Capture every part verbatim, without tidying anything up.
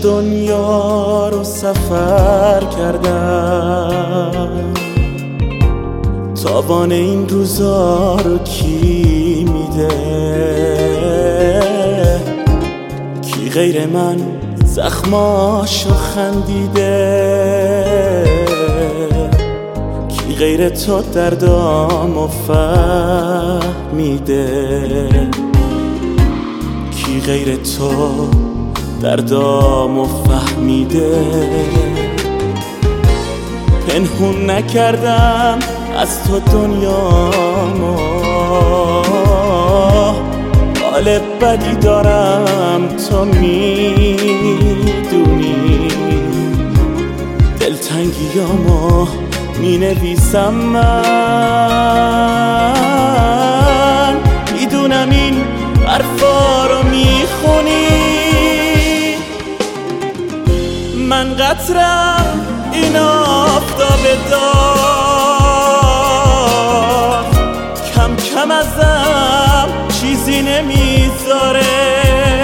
دنیا رو سفر کردم، تاوان این روزا رو کی میده؟ کی غیر من زخماشو خندیده؟ کی غیر تو دردامو فهمیده؟ کی غیر تو دردامو فهمیده؟ پنهون نکردم از تو دنیامو، حال بدی دارم تو میدونی، دلتنگیامو می نویسم من، میدونم این حرفا رو میخونی. من قطرم این آفتاب داغ، کم کم ازم چیزی نمیذاره.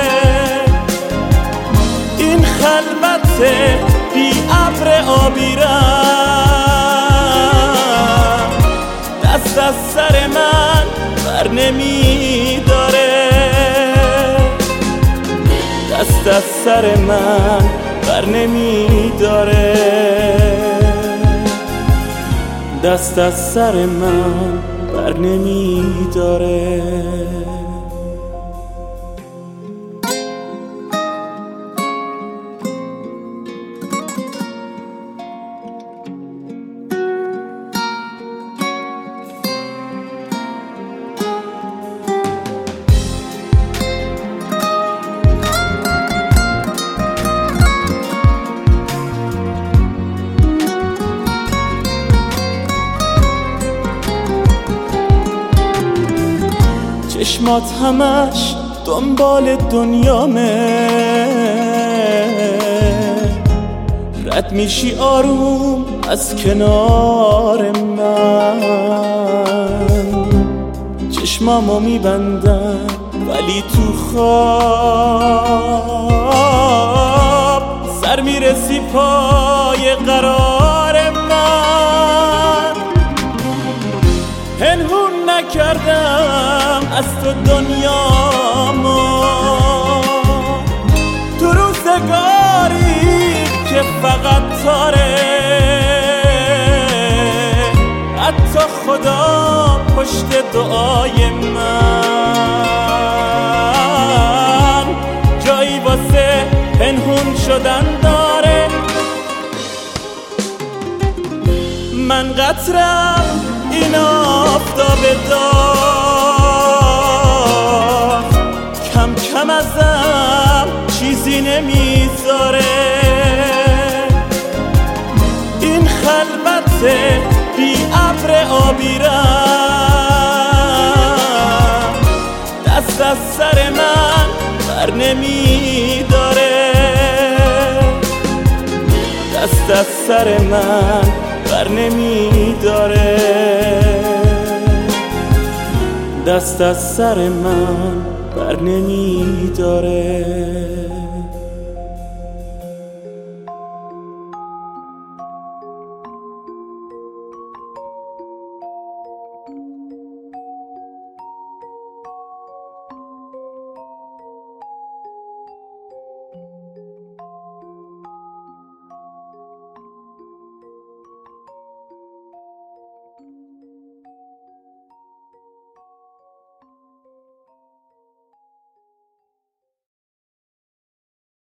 این خلوت بی ابر آبیرم دست از سر من بر نمیداره، دست از سر من بر نمیداره، دست از سر من بر نمیداره. چشمات همش دنبال دنیامه، رد میشی آروم از کنار من. چشمامو میبندم ولی تو خواب سر میرسی پای قرار من. پنهون نکردم از تو دنیامو، تو روزگاری که فقط تاره، حتی خدا پشت دعای من جایی واسه پنهون شدن داره. من قطرم این آفتاب داغ، کم کم ازم چیزی نمیذاره. این خلوت بی ابر آبیرم دست از سر من بر نمیداره، دست از سر من بر نمیداره، دست از سر من بر نمیداره.